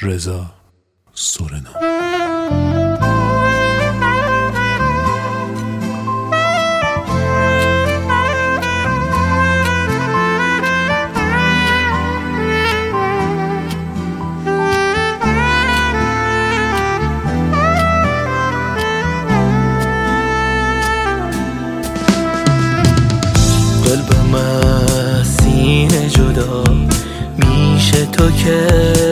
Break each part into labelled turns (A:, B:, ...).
A: رضا سورنا.
B: قلبم از سینه جدا میشه تو که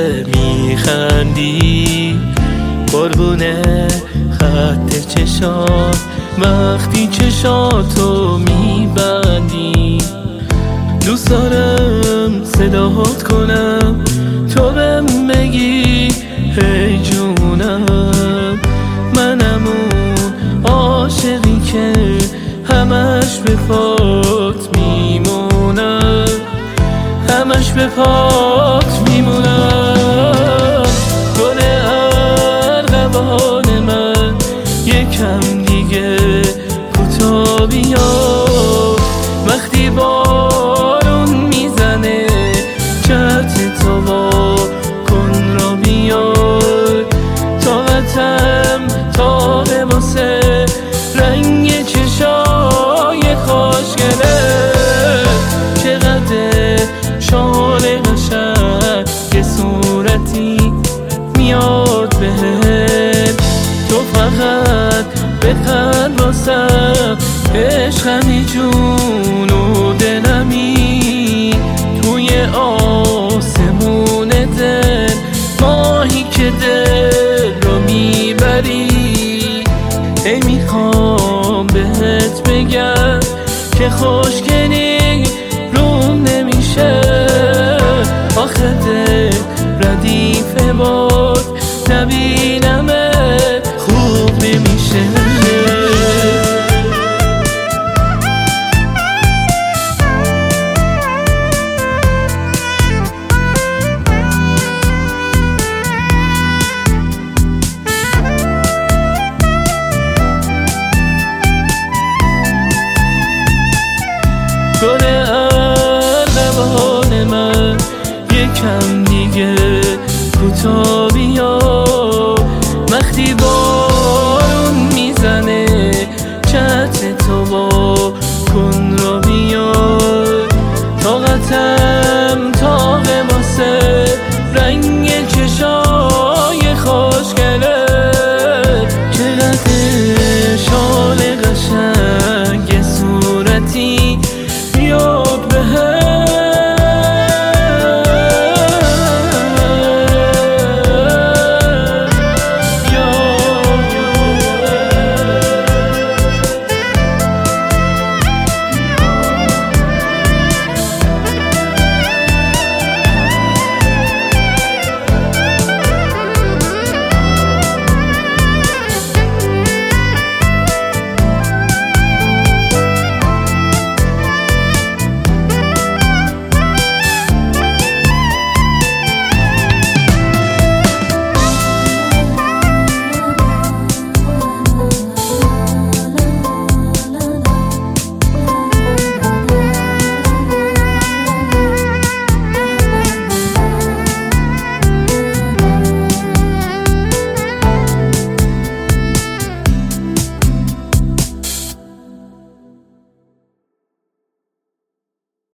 B: میخندی، قربونه خط چشات وقتی چشاتو میبندی. دوست دارم صدات کنم تو بهم بگی هی جونم، منم اون عاشقی که همش به پات میمونم، همش به پات میمونم. گل ارغوان من یکم دیگه کوتاه بیا، وقتی بارون میزنه جهت تو وا کن را بیار. طاقتم تاقه واسه رنگ چشای خوشگله، چقدر شال قشنگ صورتی میاد بهم. تو فقط بخند واسم، عشقمی جون و دلمی، توی آسمون دل ماهی که دل رو میبری. ای میخوام بهت بگم که خوشگلی روم نمیشه، آخه دل ردیف باد نبینمت خوب نمیشه. گل ارغوان من یکم دیگه کوتاه